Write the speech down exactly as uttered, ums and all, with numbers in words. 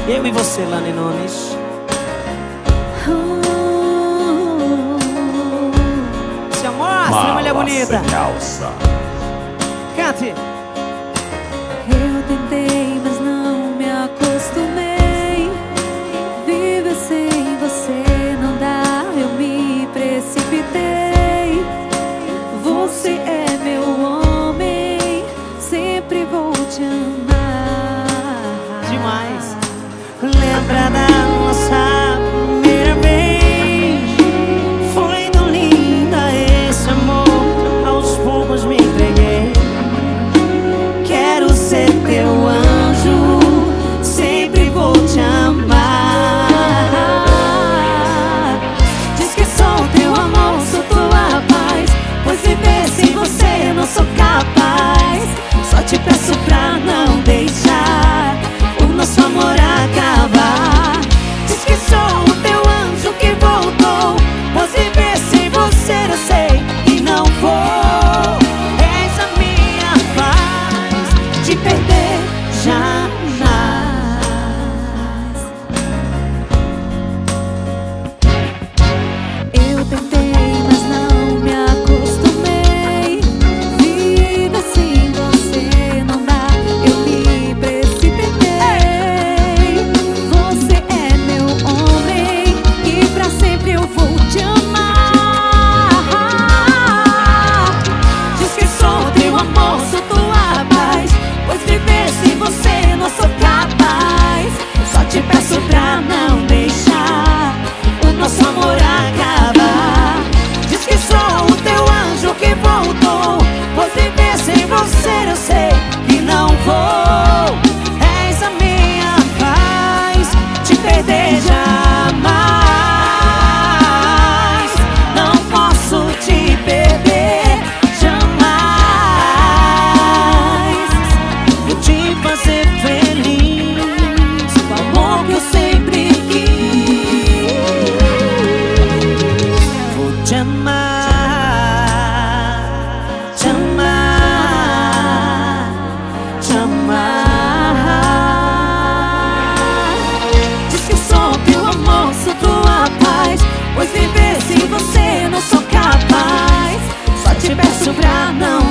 Eu e você, Lani Nunes. Se mostra, mulher bonita. Cante. Eu tentei, mas não me acostumei. Viver sem você não dá, eu me precipitei. Você é meu homem, sempre vou te amar. Demais. Lembra da nossa primeira vez? Foi tão linda esse amor, aos poucos me entreguei. Quero ser teu anjo, sempre vou te amar. Diz que sou teu amor, sou tua paz, pois viver sem você não sou capaz. Só te peço pra não deixar o nosso amor acabar. Diz que sou o teu anjo que voltou, pois viver sem você eu sei que não vou. És a minha paz, te perder jamais. Eu tentei, mas não me acostumei. Vida sem você não dá, eu me precipitei. Você é meu homem e pra sempre eu vou te amar. Diz que sou teu amor, sou tua paz, pois viver sem você não sou capaz. Só te peço pra não deixar o nosso amor acabar. Diz que sou o teu anjo que voltou, pois viver sem você eu sei que não vou. És a minha paz, te perder jamais. Não posso te perder jamais. Vou te fazer feliz com o amor que eu sempre quis. Vou te amar, te amar, te amar. Diz que sou teu amor, sou tua paz, pois viver sem você não sou capaz. Só te peço pra não